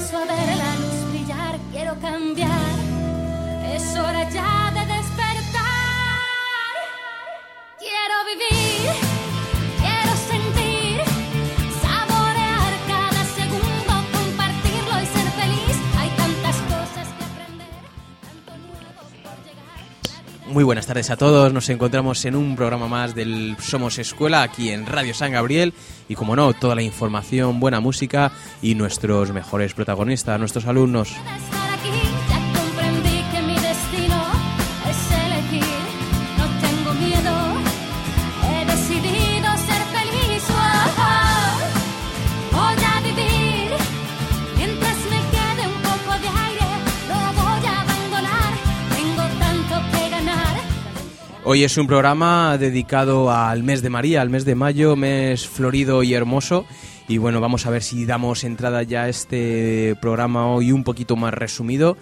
Comienzo a ver la luz brillar, quiero cambiar. Es hora ya de despertar. Quiero vivir, quiero sentir, saborear cada segundo, compartirlo y ser feliz. Hay tantas cosas que aprender, tanto nuevo por llegar. Muy buenas tardes a todos, nos encontramos en un programa más del Somos Escuela aquí en Radio San Gabriel y como no, toda la información, buena música y nuestros mejores protagonistas, nuestros alumnos. Estar aquí, ya comprendí que mi destino es elegir. No tengo miedo, he decidido ser feliz. Voy a vivir mientras me quede un poco de aire. No voy a abandonar, tengo tanto que ganar. Hoy es un programa dedicado al mes de María, al mes de mayo, mes florido y hermoso. Y bueno, vamos a ver si damos entrada ya a este programa hoy un poquito más resumido.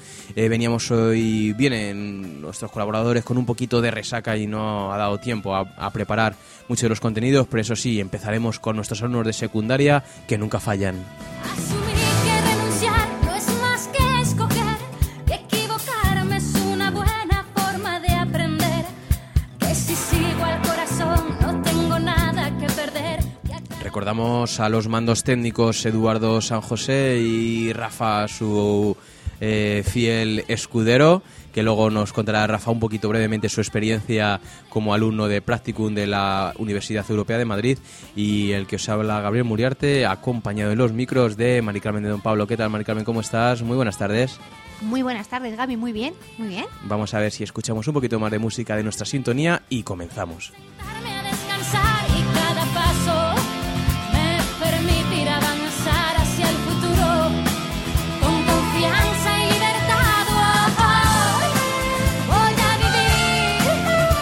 Vienen nuestros colaboradores con un poquito de resaca y no ha dado tiempo a preparar muchos de los contenidos, pero eso sí, empezaremos con nuestros alumnos de secundaria que nunca fallan. Asumir que renunciar no es más que escoger, que equivocarme es una buena forma de aprender, que si sigo al corazón no tengo nada que perder. Recordamos a los mandos técnicos Eduardo San José y Rafa, su fiel escudero, que luego nos contará Rafa un poquito brevemente su experiencia como alumno de Practicum de la Universidad Europea de Madrid, y el que os habla Gabriel Muriarte, acompañado en los micros de Mari Carmen de Don Pablo. ¿Qué tal, Mari Carmen? ¿Cómo estás? Muy buenas tardes. Muy buenas tardes, Gaby. Muy bien, muy bien. Vamos a ver si escuchamos un poquito más de música de nuestra sintonía y comenzamos. Darme a descansar y cada paso me permitirá avanzar hacia el futuro con confianza y libertad. Voy a vivir.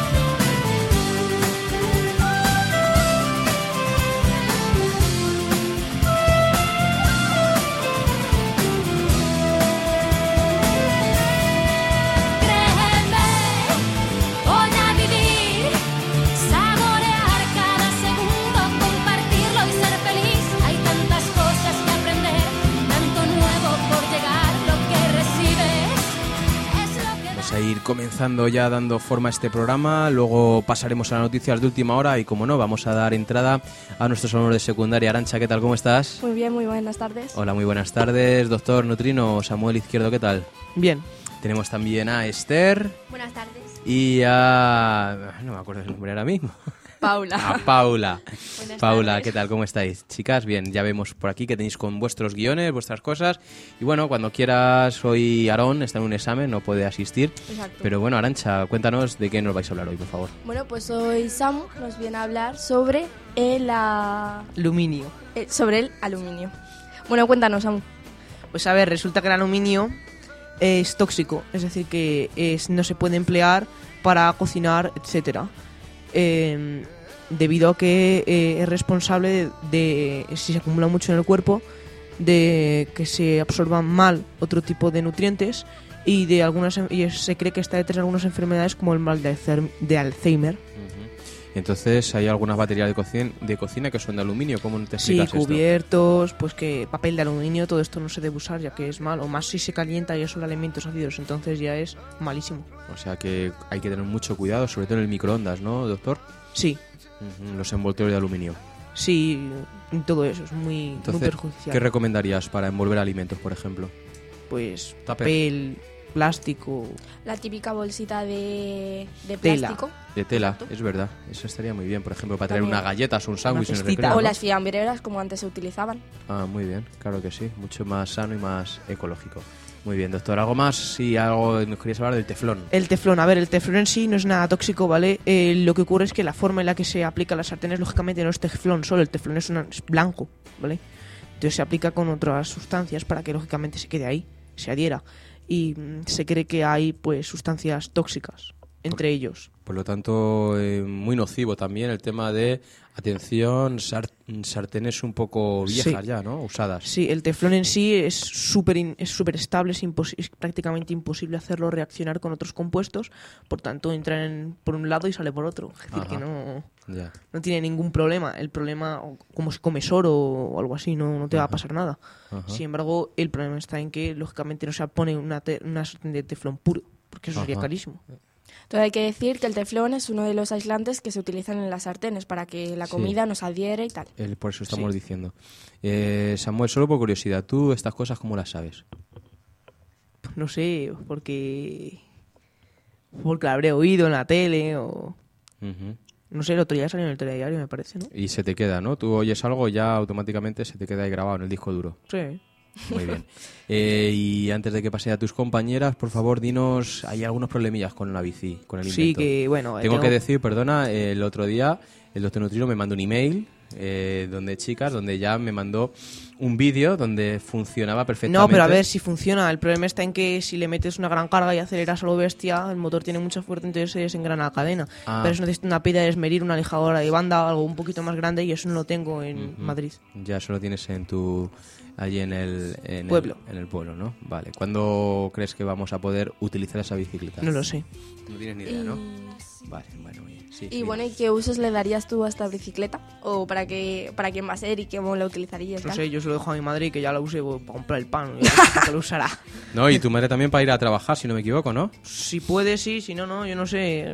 Créeme, voy a vivir, saborear cada segundo, compartirlo y ser feliz. Hay tantas cosas que aprender, tanto nuevo por llegar. Lo que recibes es lo que Vamos a ir comenzando ya dando forma a este programa, luego pasaremos a las noticias de última hora y como no, vamos a dar entrada a nuestros alumnos de secundaria. Arantxa, ¿qué tal? ¿Cómo estás? Muy bien, muy buenas tardes. Hola, muy buenas tardes. Doctor Nutrino, Samuel Izquierdo, ¿qué tal? Bien. Tenemos también a Esther Buenas tardes. y a... no me acuerdo el nombre ahora mismo. Paula. A Paula. Buenas Paula, tardes. ¿qué tal? ¿Cómo estáis? Chicas, bien, ya vemos por aquí que tenéis con vuestros guiones, vuestras cosas. Y bueno, cuando quieras, hoy Aarón está en un examen, no puede asistir. Exacto. Pero bueno, Arantxa, cuéntanos de qué nos vais a hablar hoy, por favor. Bueno, pues hoy Samu nos viene a hablar sobre el Aluminio. aluminio. Bueno, cuéntanos, Samu. Pues a ver, resulta que el aluminio es tóxico, es decir, que no se puede emplear para cocinar, etcétera. Debido a que es responsable de, si se acumula mucho en el cuerpo, de que se absorban mal otro tipo de nutrientes y se cree que está detrás de algunas enfermedades como el mal de Alzheimer. Entonces, ¿hay algunas baterías de cocina que son de aluminio? ¿Cómo te Sí, explicas esto? cubiertos, pues que papel de aluminio, todo esto no se debe usar ya que es malo. Más si se calienta y son alimentos ácidos, entonces ya es malísimo. O sea que hay que tener mucho cuidado, sobre todo en el microondas, ¿no, doctor? Sí, Los envoltorios de aluminio. sí, todo eso es muy Entonces, perjudicial. ¿qué recomendarías para envolver alimentos, por ejemplo? Pues Tupper. papel, plástico, La típica bolsita de Tela. plástico. De tela, Exacto. es verdad. Eso estaría muy bien, por ejemplo, para traer También. unas galletas o un sándwich en el cestita. recreo, O ¿no? las fiambreras, como antes se utilizaban. Ah, muy bien, claro que sí. Mucho más sano y más ecológico. Muy bien, doctor. ¿Algo más? Sí, algo nos querías hablar del teflón. El teflón, a ver, el teflón en sí no es nada tóxico, ¿vale? Lo que ocurre es que la forma en la que se aplica a las sartenes, lógicamente, no es teflón solo, el teflón es blanco, ¿vale? Entonces se aplica con otras sustancias para que, lógicamente, se quede ahí, se adhiera. Y se cree que hay, pues, sustancias tóxicas. entre ellos. Por lo tanto, muy nocivo también el tema de, atención, sartenes un poco viejas Sí. ya, ¿no? Usadas. Sí, el teflón en sí es súper estable, es prácticamente imposible hacerlo reaccionar con otros compuestos, por tanto entra por un lado y sale por otro. Es decir, Ajá. que Ya. no tiene ningún problema. El problema, como si comes oro o algo así, no te va a pasar nada. Ajá. Sin embargo, el problema está en que, lógicamente, no se pone una sartén de teflón puro, porque eso sería Ajá. carísimo. Entonces hay que decir que el teflón es uno de los aislantes que se utilizan en las sartenes para que la Sí. comida no se adhiere y tal. Por eso estamos Sí. diciendo. Samuel, solo por curiosidad, ¿tú estas cosas cómo las sabes? No sé, porque la habré oído en la tele o... Ujú. No sé, el otro día salió en el telediario, me parece, ¿no? Y se te queda, ¿no? Tú oyes algo y ya automáticamente se te queda ahí grabado en el disco duro. Sí. Muy bien. Y antes de que pase a tus compañeras, por favor, dinos, hay algunos problemillas con la bici, con el invento. Sí, que bueno... Tengo que decir, perdona, el otro día el doctor Nutrino me mandó un email donde ya me mandó un vídeo donde funcionaba perfectamente. No, pero a ver si funciona. El problema está en que si le metes una gran carga y aceleras a lo bestia, el motor tiene mucha fuerza, entonces se desengrana la cadena. Ah. Pero eso necesita una pila de esmerir, una lijadora de banda, algo un poquito más grande, y eso no lo tengo en Ujú. Madrid. Ya eso lo tienes allí en el Pueblo. En el pueblo, ¿no? Vale. ¿Cuándo crees que vamos a poder utilizar esa bicicleta? No lo sé. No tienes ni idea, ¿no? Vale, bueno, bien. Sí, Y sí. bueno, ¿y qué usos le darías tú a esta bicicleta? ¿O para quién va a ser y cómo la utilizarías? No tal? sé, yo se lo dejo a mi madre y que ya la use para comprar el pan. Y para que lo usará. No, y tu madre también para ir a trabajar, si no me equivoco, ¿no? Si puede, sí, si no, no, yo no sé.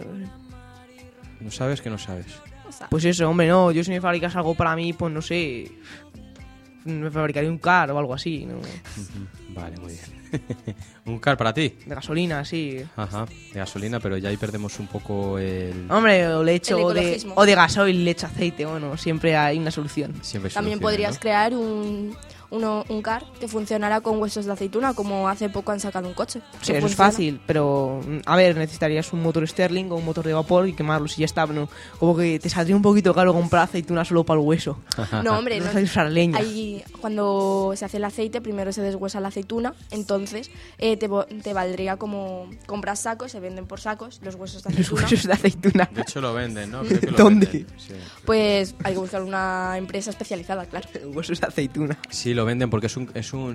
No sabes que no sabes. O sea, Pues eso, hombre, no, yo si me fabricas algo para mí, pues no sé. Me fabricaría un car o algo así, ¿no? Ujú. Vale, muy bien. ¿Un car para ti? De gasolina, sí. Ajá, de gasolina, pero ya ahí perdemos un poco el... Hombre, o le echo El o de, ecologismo. o de gasoil, le echo aceite, bueno, siempre hay una solución. Siempre hay también soluciones, podrías ¿no? crear un car que funcionara con huesos de aceituna, como hace poco han sacado un coche. Sí, que eso es funciona. fácil, pero a ver, necesitarías un motor Stirling o un motor de vapor y quemarlo si ya está. ¿No? Como que te saldría un poquito caro comprar aceituna solo para el hueso. No, hombre, No no. sabes usar leña. Ahí, cuando se hace el aceite, primero se deshuesa la aceituna, entonces te valdría como compras sacos, se venden por sacos, los huesos de Los aceituna. huesos de aceituna. De hecho lo venden, ¿no? Creo que lo ¿Dónde? venden, sí. Pues hay que buscar una empresa especializada, claro. Huesos de aceituna. Sí, lo venden porque es un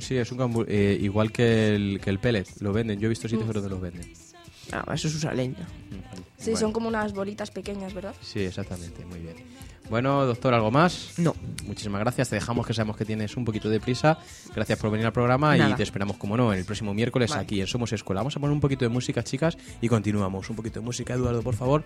igual que el pellet, lo venden. Yo he visto sitios donde los venden. Ah, eso es usar leña. Ujú. Sí, Bueno, son como unas bolitas pequeñas, ¿verdad? Sí, exactamente, muy bien. Bueno, doctor, ¿algo más? No. Muchísimas gracias, te dejamos, que sabemos que tienes un poquito de prisa. Gracias por venir al programa y Nada. te esperamos, como no, el próximo miércoles Vale. aquí en Somos Escuela. Vamos a poner un poquito de música, chicas, y continuamos. Un poquito de música, Eduardo, por favor.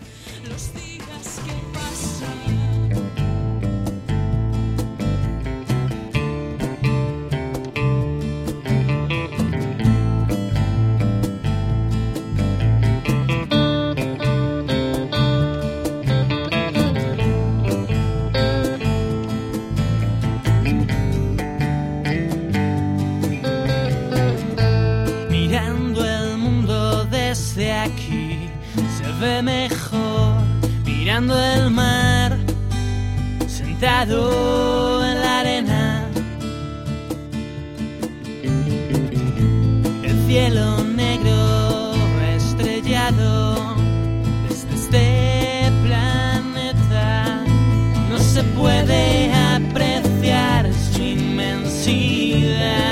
Mirando el mundo desde aquí se ve mejor. Mirando el mar sentado en la arena. El cielo negro estrellado desde este planeta no se puede apreciar su inmensidad.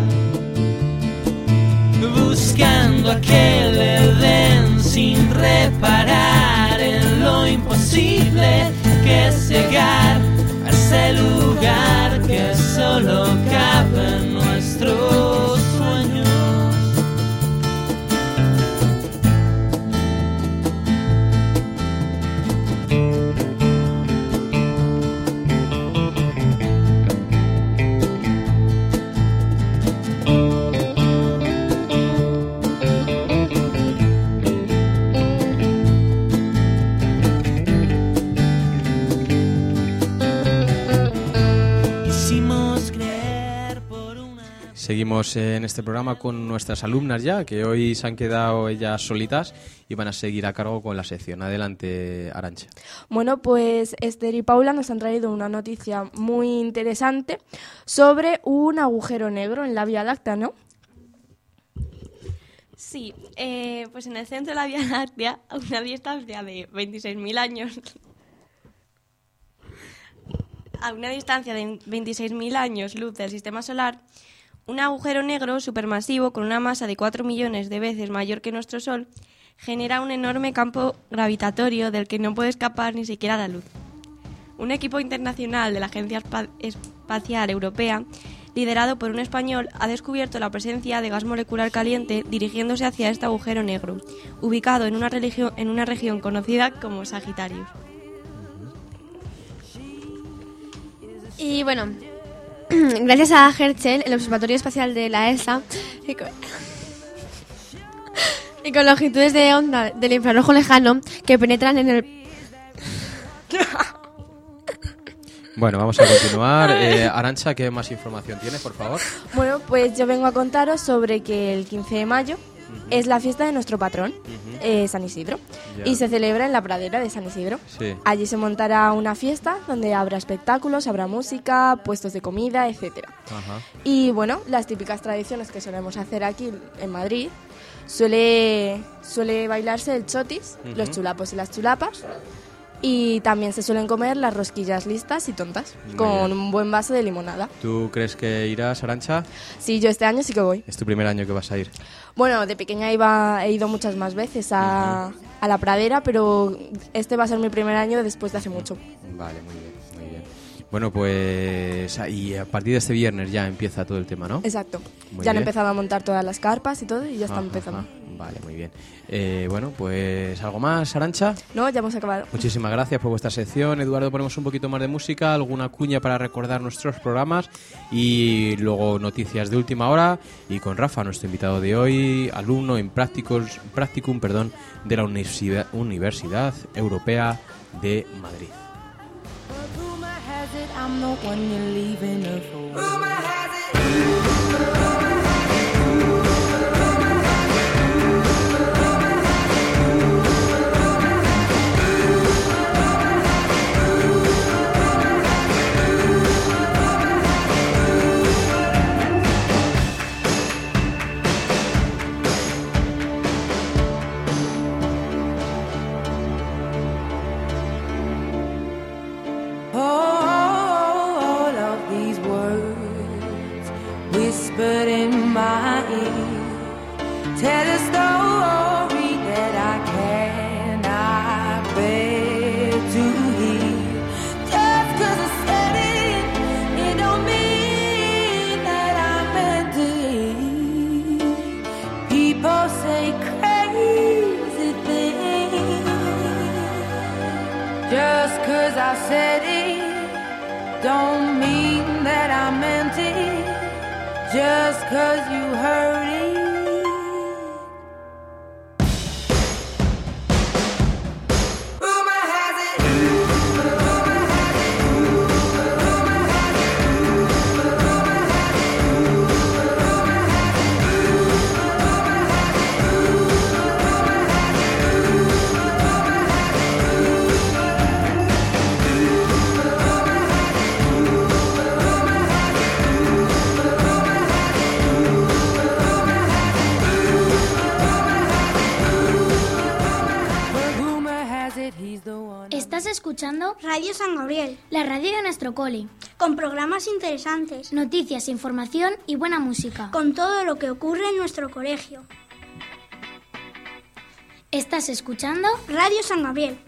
Buscando aquel Edén sin reparar en lo imposible que es llegar a ese lugar que solo cabe en nuestros sueños. Quisimos creer por una... Seguimos en este programa con nuestras alumnas ya, que hoy se han quedado ellas solitas y van a seguir a cargo con la sección. Adelante, Arantxa. Bueno, pues Esther y Paula nos han traído una noticia muy interesante sobre un agujero negro en la Vía Láctea, ¿no? Sí, pues en el centro de la Vía Láctea, a una distancia de 26.000 años... A una distancia de 26.000 años luz del sistema solar, un agujero negro supermasivo con una masa de 4 millones de veces mayor que nuestro Sol genera un enorme campo gravitatorio del que no puede escapar ni siquiera la luz. Un equipo internacional de la Agencia Espacial Europea, liderado por un español, ha descubierto la presencia de gas molecular caliente dirigiéndose hacia este agujero negro, ubicado en una región conocida como Sagitarius. Y bueno, gracias a Herschel, el Observatorio Espacial de la ESA, y con longitudes de onda del infrarrojo lejano que penetran en el... Bueno, vamos a continuar. Arantxa, ¿qué más información tienes, por favor? Bueno, pues yo vengo a contaros sobre que el 15 de mayo es la fiesta de nuestro patrón, San Isidro, Ya. y se celebra en la pradera de San Isidro. Sí. Allí se montará una fiesta donde habrá espectáculos, habrá música, puestos de comida, etcétera. Ajá. Y bueno, las típicas tradiciones que solemos hacer aquí en Madrid, suele bailarse el chotis, los chulapos y las chulapas, y también se suelen comer las rosquillas listas y tontas, Muy con bien. un buen vaso de limonada. ¿Tú crees que irás, Arantxa? Sí, yo este año sí que voy. Es tu primer año que vas a ir. Bueno, de pequeña he ido muchas más veces a la pradera, pero este va a ser mi primer año después de hace mucho. Vale, muy bien, muy bien. Bueno, pues y a partir de este viernes ya empieza todo el tema, ¿no? Exacto. Muy Ya han bien. empezado a montar todas las carpas y todo y ya están Ajá, empezando. ajá. Vale, muy bien. Bueno, pues algo más, Arantxa. No, ya hemos acabado. Muchísimas gracias por vuestra sección. Eduardo, ponemos un poquito más de música, alguna cuña para recordar nuestros programas y luego noticias de última hora. Y con Rafa, nuestro invitado de hoy, alumno en practicum de la Universidad Europea de Madrid. Rumor has it I'm the one you're leaving her for. All of these words whispered in my ear tell a story that I cannot bear to hear. Just 'cause I said it don't mean that I meant it. People say crazy things. Just 'cause I said it don't mean that I meant it. Just 'cause you heard it. Rumor has it. Rumor has it. Rumor has it. Rumor has it. Rumor Estás escuchando Radio San Gabriel, la radio de nuestro cole. con programas interesantes, Noticias, información y buena música. con todo lo que ocurre en nuestro colegio. Estás escuchando Radio San Gabriel.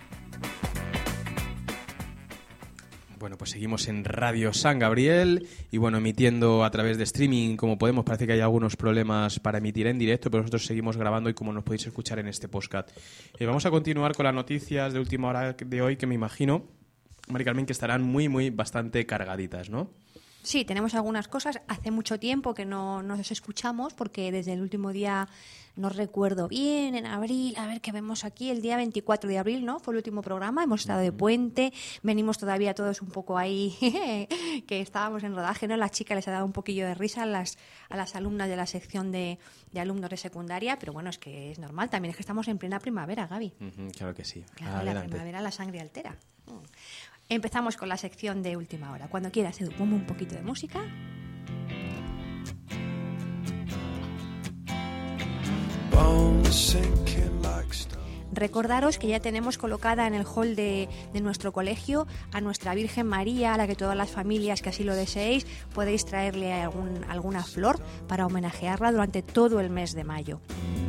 Bueno, pues seguimos en Radio San Gabriel y bueno, emitiendo a través de streaming como podemos. Parece que hay algunos problemas para emitir en directo, pero nosotros seguimos grabando y como nos podéis escuchar en este podcast. Vamos a continuar con las noticias de última hora de hoy que me imagino, Mari Carmen, que estarán bastante cargaditas, ¿no? Sí, tenemos algunas cosas. Hace mucho tiempo que no nos escuchamos porque desde el último día, no recuerdo bien, en abril, a ver qué vemos aquí, el día 24 de abril, ¿no? Fue el último programa, hemos estado de puente, venimos todavía todos un poco ahí, que estábamos en rodaje, ¿no? La chica les ha dado un poquillo de risa a las alumnas de la sección de alumnos de secundaria, pero bueno, es que es normal, también es que estamos en plena primavera, Gaby. Claro que sí. Claro, la Adelante. primavera la sangre altera. Empezamos con la sección de última hora. Cuando quieras, Edu, ponme un poquito de música. Recordaros que ya tenemos colocada en el hall de nuestro colegio a nuestra Virgen María, a la que todas las familias que así lo deseéis podéis traerle alguna flor para homenajearla durante todo el mes de mayo.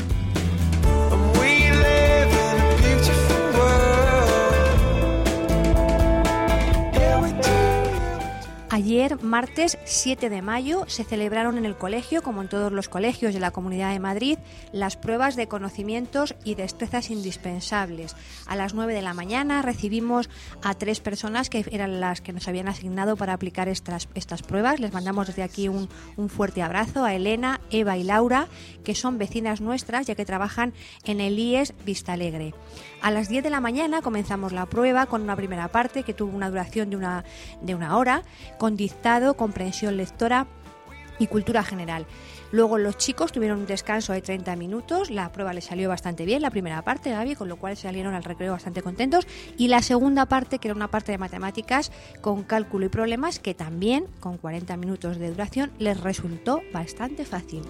Ayer, martes 7 de mayo, se celebraron en el colegio, como en todos los colegios de la Comunidad de Madrid, las pruebas de conocimientos y destrezas indispensables. A las 9 de la mañana recibimos a 3 personas que eran las que nos habían asignado para aplicar estas pruebas. Les mandamos desde aquí un fuerte abrazo a Elena, Eva y Laura, que son vecinas nuestras ya que trabajan en el IES Vistalegre. A las 10 de la mañana comenzamos la prueba con una primera parte que tuvo una duración de una hora, con dictado, comprensión lectora y cultura general. Luego los chicos tuvieron un descanso de 30 minutos, la prueba les salió bastante bien, la primera parte, Gaby, con lo cual salieron al recreo bastante contentos, y la segunda parte, que era una parte de matemáticas con cálculo y problemas, que también, con 40 minutos de duración, les resultó bastante fácil.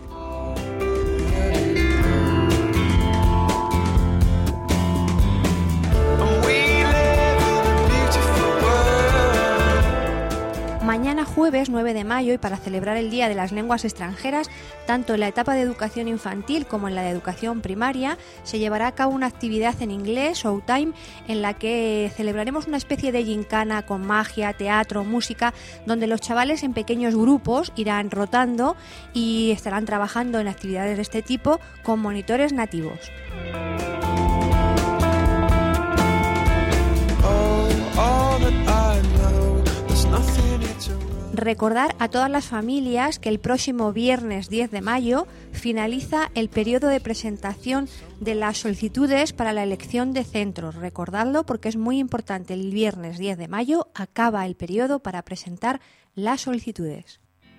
Mañana jueves 9 de mayo, y para celebrar el Día de las Lenguas Extranjeras, tanto en la etapa de educación infantil como en la de educación primaria, se llevará a cabo una actividad en inglés, Showtime, en la que celebraremos una especie de gincana con magia, teatro, música, donde los chavales en pequeños grupos irán rotando y estarán trabajando en actividades de este tipo con monitores nativos. Recordar a todas las familias que el próximo viernes 10 de mayo finaliza el periodo de presentación de las solicitudes para la elección de centros. Recordadlo porque es muy importante. El viernes 10 de mayo acaba el periodo para presentar las solicitudes.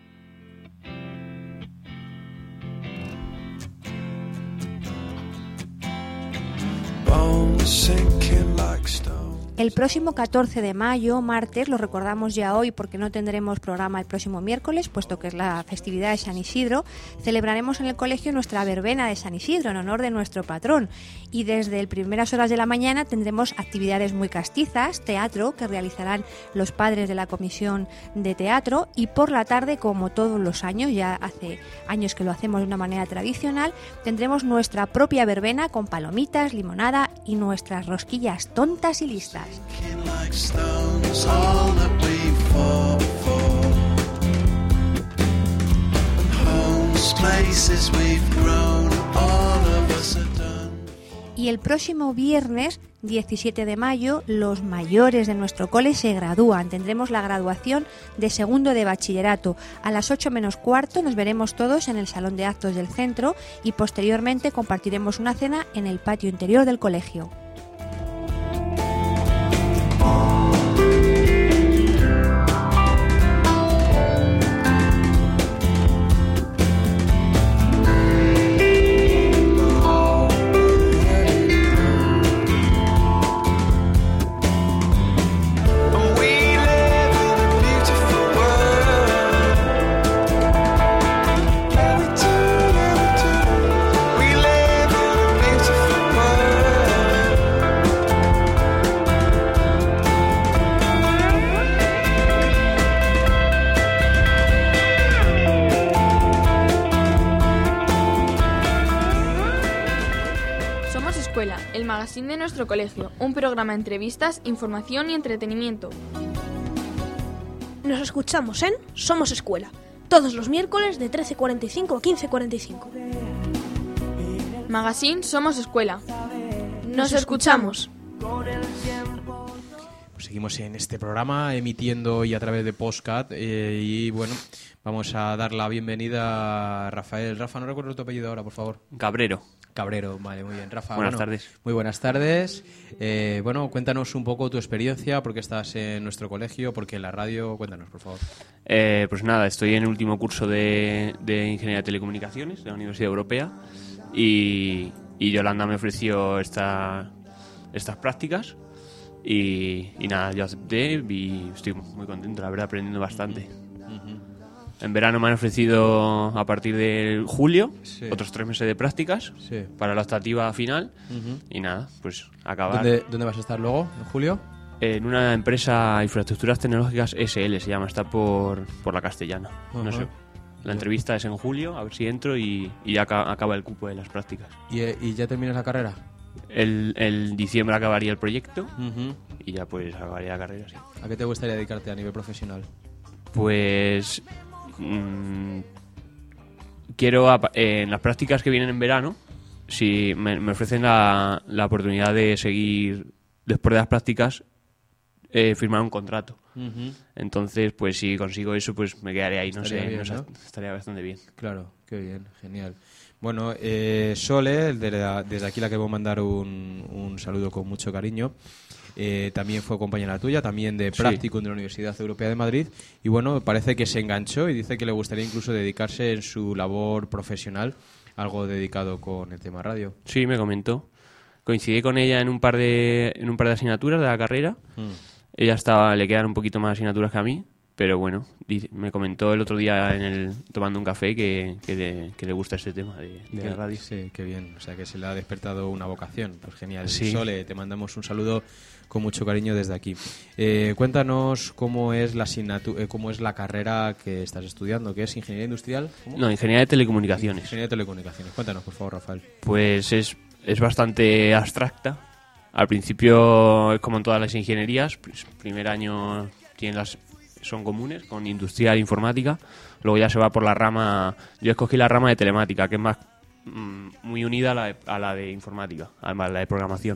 El próximo 14 de mayo, martes, lo recordamos ya hoy porque no tendremos programa el próximo miércoles, puesto que es la festividad de San Isidro, celebraremos en el colegio nuestra verbena de San Isidro en honor de nuestro patrón. Y desde primeras horas de la mañana tendremos actividades muy castizas, teatro, que realizarán los padres de la comisión de teatro, y por la tarde, como todos los años, ya hace años que lo hacemos de una manera tradicional, tendremos nuestra propia verbena con palomitas, limonada y nuestras rosquillas tontas y listas. Y el próximo viernes 17 de mayo los mayores de nuestro cole se gradúan. Tendremos la graduación de segundo de bachillerato. A las 8 menos cuarto nos veremos todos en el salón de actos del centro y posteriormente compartiremos una cena en el patio interior del colegio. El magazine de nuestro colegio, un programa de entrevistas, información y entretenimiento. Nos escuchamos en Somos Escuela, todos los miércoles de 13:45 a 15:45. Magazine Somos Escuela. Nos escuchamos. Pues seguimos en este programa emitiendo hoy a través de Postcat y bueno, vamos a dar la bienvenida a Rafael. Rafa, no recuerdo tu apellido ahora, por favor. Cabrero, vale, muy bien. Rafa, buenas tardes. Muy buenas tardes. Bueno, cuéntanos un poco tu experiencia, por qué estás en nuestro colegio, por qué en la radio. Cuéntanos, por favor. Pues nada, estoy en el último curso de Ingeniería de Telecomunicaciones de la Universidad Europea y Yolanda me ofreció estas prácticas y nada, yo acepté y estoy muy contento, la verdad, aprendiendo bastante. En verano me han ofrecido a partir de julio Sí. otros 3 meses de prácticas Sí. para la optativa final. Ujú. Y nada, pues acabar ¿Dónde vas a estar luego, en julio? en una empresa Infraestructuras Tecnológicas SL, se llama, está por la Castellana. No Ajá. sé. La entrevista es en julio, a ver si entro y ya acaba el cupo de las prácticas. ¿Y ya terminas la carrera? El diciembre acabaría el proyecto Ujú. y ya pues acabaría la carrera, sí. ¿A qué te gustaría dedicarte a nivel profesional? Pues quiero, en las prácticas que vienen en verano, si me ofrecen la oportunidad de seguir después de las prácticas, firmar un contrato. Ujú. Entonces, pues si consigo eso, pues me quedaré ahí, Estaría bien, ¿no? estaría bastante bien. Claro, qué bien, genial. Bueno, Sole, desde aquí la queremos mandar un saludo con mucho cariño. También fue compañera tuya, también de Sí. practicum de la Universidad Europea de Madrid. Y bueno, parece que se enganchó y dice que le gustaría incluso dedicarse en su labor profesional, algo dedicado con el tema radio. Sí, me comentó. Coincidí con ella en un par de asignaturas de la carrera. Ella le quedan un poquito más asignaturas que a mí, pero bueno, me comentó el otro día tomando un café que le gusta este tema de la radio. Sí, qué bien. O sea, que se le ha despertado una vocación. Pues genial. Sí. Sole, te mandamos un saludo con mucho cariño desde aquí. Cuéntanos cómo es cómo es la carrera que estás estudiando, que es Ingeniería Industrial. ¿Cómo? No, Ingeniería de Telecomunicaciones. Ingeniería de Telecomunicaciones. Cuéntanos, por favor, Rafael. Pues es bastante abstracta. Al principio es como en todas las ingenierías. Primer año son comunes, con industrial e informática. Luego ya se va por la rama... Yo escogí la rama de telemática, que es más muy unida a la de informática, además la de programación.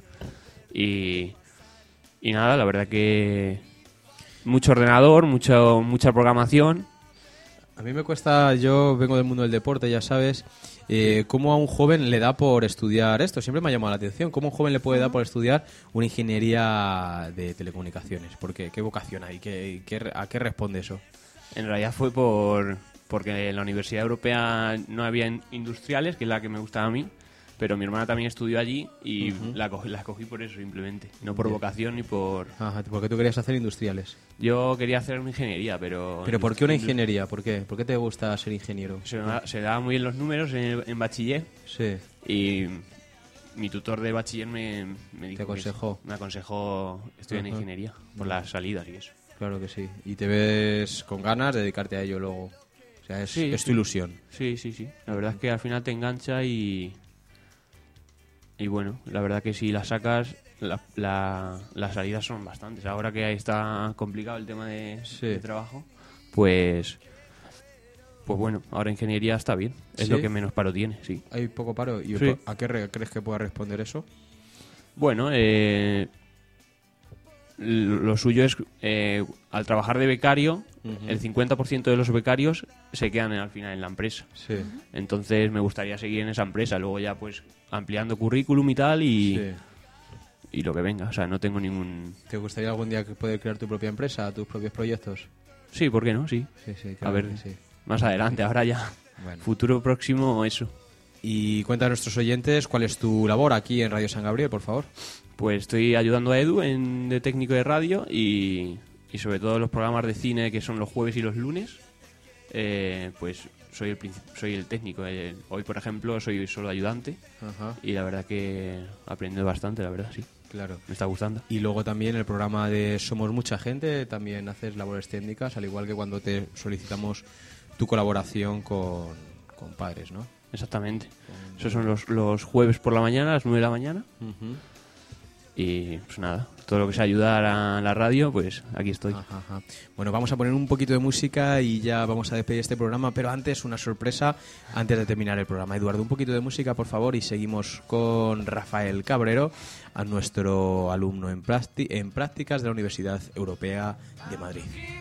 Y nada, la verdad que mucho ordenador, mucha programación. A mí me cuesta, yo vengo del mundo del deporte, ya sabes, cómo a un joven le da por estudiar esto. Siempre me ha llamado la atención, cómo a un joven le puede dar por estudiar una ingeniería de telecomunicaciones. ¿Por qué? ¿Qué vocación hay? ¿A qué responde eso? En realidad fue porque en la Universidad Europea no había industriales, que es la que me gustaba a mí, pero mi hermana también estudió allí y la escogí por eso simplemente, no por vocación ni por... Ajá, porque tú querías hacer industriales. Yo quería hacer una ingeniería, pero... ¿Pero por qué una ingeniería? ¿Por qué? ¿Por qué te gusta ser ingeniero? Se daban muy bien los números en bachiller. Sí. Y mi tutor de bachiller me dijo... ¿Te aconsejó? Me aconsejó estudiar en ingeniería, por las salidas y eso. Claro que sí. ¿Y te ves con ganas de dedicarte a ello luego? O sea, es tu ilusión. Sí. La verdad es que al final te engancha y bueno, la verdad que si la sacas, las salidas son bastantes. Ahora que está complicado el tema de trabajo, pues bueno, ahora ingeniería está bien. Es lo que menos paro tiene, sí. Hay poco paro. ¿Y Sí. a qué crees que pueda responder eso? Bueno, lo suyo es, al trabajar de becario, el 50% de los becarios se quedan al final en la empresa. Sí. Entonces me gustaría seguir en esa empresa, luego ya pues ampliando currículum y tal y lo que venga, o sea, no tengo ningún... ¿Te gustaría algún día poder crear tu propia empresa, tus propios proyectos? Sí, ¿por qué no? Sí. Sí, A ver, que sí. más adelante, ahora ya, Bueno. futuro próximo, eso. Y cuenta a nuestros oyentes cuál es tu labor aquí en Radio San Gabriel, por favor. Pues estoy ayudando a Edu de técnico de radio y sobre todo los programas de cine que son los jueves y los lunes, pues soy el técnico. Hoy, por ejemplo, soy solo ayudante. Ajá. Y la verdad que aprendo bastante, la verdad, sí. Claro. Me está gustando. Y luego también el programa de Somos Mucha Gente, también haces labores técnicas, al igual que cuando te solicitamos tu colaboración con padres, ¿no? Exactamente. Esos son los jueves por la mañana, a las 9 de la mañana. Ujú. Y pues nada, todo lo que sea ayudar a la radio, pues aquí estoy. Ajá. Bueno, vamos a poner un poquito de música y ya vamos a despedir este programa, pero antes una sorpresa antes de terminar el programa. Eduardo, un poquito de música, por favor, y seguimos con Rafael Cabrero, a nuestro alumno en prácticas de la Universidad Europea de Madrid.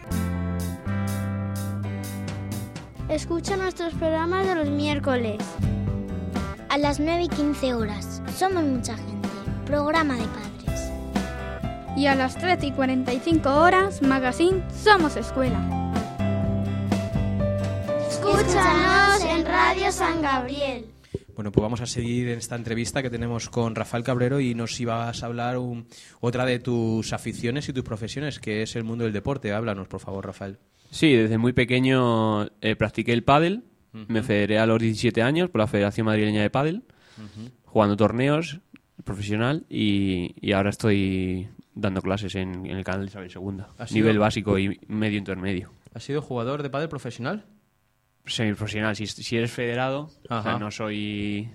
Escucha nuestros programas de los miércoles A las 9:15 horas. Somos Mucha Gente. Programa de padres. Y a las 13:45 horas, Magazine Somos Escuela. Escúchanos en Radio San Gabriel. Bueno, pues vamos a seguir en esta entrevista que tenemos con Rafael Cabrero y nos ibas a hablar otra de tus aficiones y tus profesiones, que es el mundo del deporte. Háblanos, por favor, Rafael. Sí, desde muy pequeño practiqué el pádel. Me federé a los 17 años por la Federación Madrileña de Pádel, jugando torneos profesional y ahora estoy dando clases en el canal de Isabel II. Nivel básico y medio intermedio. ¿Has sido jugador de pádel profesional? Semiprofesional. Si eres federado, o sea, no soy...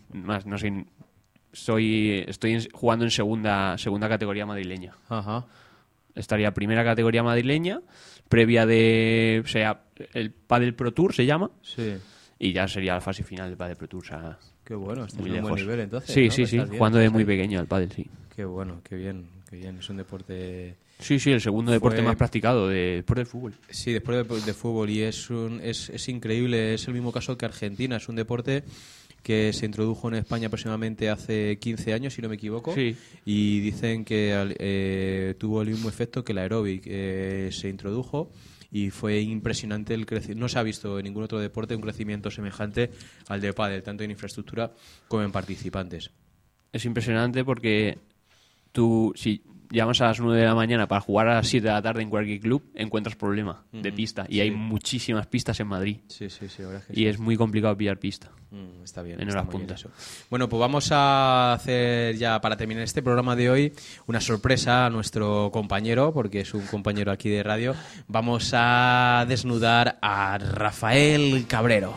Estoy jugando en segunda categoría madrileña. Ajá. Estaría primera categoría madrileña, previa de... O sea, el Padel Pro Tour se llama. Sí. Y ya sería la fase final del Padel Pro Tour. O sea, qué bueno, estás muy en un lejos. buen nivel entonces. Sí, ¿no? sí, sí. Bien, Jugando de muy pequeño al pádel, sí. Qué bueno, qué bien, qué bien. Es un deporte... Sí, el segundo deporte más practicado después del fútbol. Sí, después de fútbol. Y es increíble. Es el mismo caso que Argentina. Es un deporte que se introdujo en España aproximadamente hace 15 años, si no me equivoco. Sí. Y dicen que tuvo el mismo efecto que el aeróbic. Se introdujo y fue impresionante el crecimiento. No se ha visto en ningún otro deporte un crecimiento semejante al de pádel, tanto en infraestructura como en participantes. Es impresionante porque tú, si llamas a las 9 de la mañana para jugar a las 7 de la tarde en cualquier club, encuentras problema de pista. Y hay muchísimas pistas en Madrid. Sí, ahora que y es muy complicado pillar pista. Está bien. En está horas muy bien puntas. eso. Bueno, pues vamos a hacer ya, para terminar este programa de hoy, una sorpresa a nuestro compañero, porque es un compañero aquí de radio. Vamos a desnudar a Rafael Cabrero.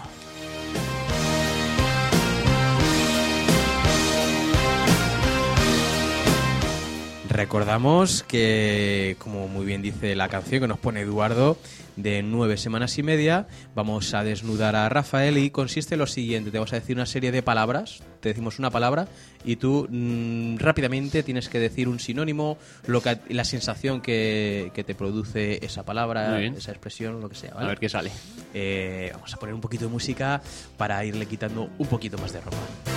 Recordamos que, como muy bien dice la canción que nos pone Eduardo, de 9 semanas y media, vamos a desnudar a Rafael y consiste en lo siguiente. Te vamos a decir una serie de palabras, te decimos una palabra y tú rápidamente tienes que decir un sinónimo, la sensación que te produce esa palabra, esa expresión, lo que sea, ¿vale? A ver qué sale. Vamos a poner un poquito de música para irle quitando un poquito más de ropa.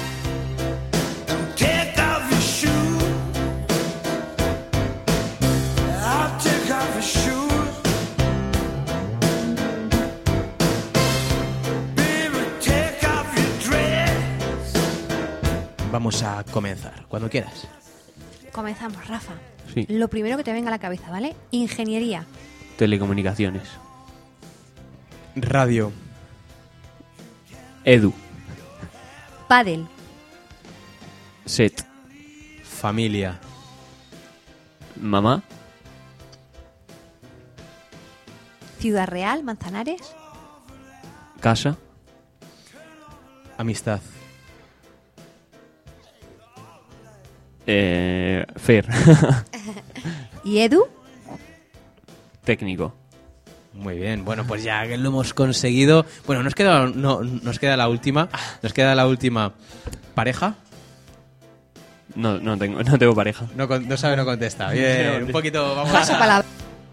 Vamos a comenzar, cuando quieras. Comenzamos, Rafa. Sí. Lo primero que te venga a la cabeza, ¿vale? Ingeniería. Telecomunicaciones. Radio. Edu. Pádel. Set. Familia. Mamá. Ciudad Real, Manzanares. Casa. Amistad. Fer. ¿Y Edu? Técnico. Muy bien, bueno, pues ya que lo hemos conseguido. Bueno, nos queda la última. Nos queda la última. ¿Pareja? No tengo pareja. No sabe, no contesta. Bien, un poquito. Vamos Paso palabra.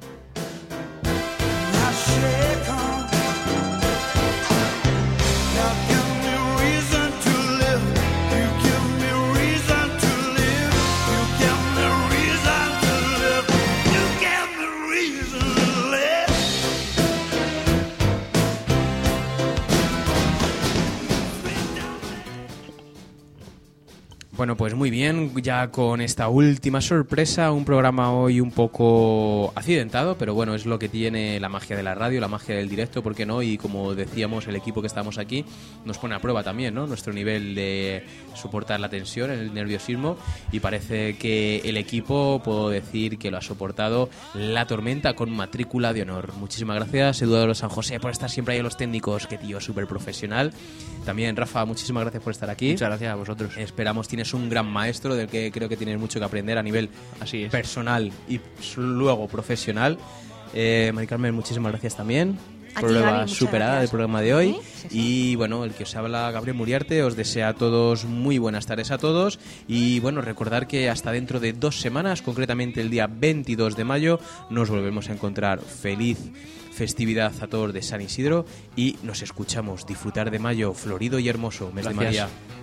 Bueno, pues muy bien, ya con esta última sorpresa, un programa hoy un poco accidentado, pero bueno, es lo que tiene la magia de la radio, la magia del directo, ¿por qué no? Y como decíamos, el equipo que estamos aquí nos pone a prueba también, ¿no? Nuestro nivel de soportar la tensión, el nerviosismo, y parece que el equipo, puedo decir que lo ha soportado la tormenta con matrícula de honor. Muchísimas gracias, Eduardo San José, por estar siempre ahí en los técnicos, qué tío, súper profesional. También, Rafa, muchísimas gracias por estar aquí. Muchas gracias a vosotros. Esperamos, tienes un gran maestro del que creo que tienes mucho que aprender a nivel Así es. personal y luego profesional. Mari Carmen, muchísimas gracias también. Prueba superada del programa de hoy. Sí. Y bueno, el que os habla, Gabriel Muriarte, os desea a todos muy buenas tardes a todos. Y bueno, recordar que hasta dentro de 2 semanas, concretamente el día 22 de mayo, nos volvemos a encontrar. Feliz festividad a todos de San Isidro y nos escuchamos. Disfrutar de mayo florido y hermoso, mes de María.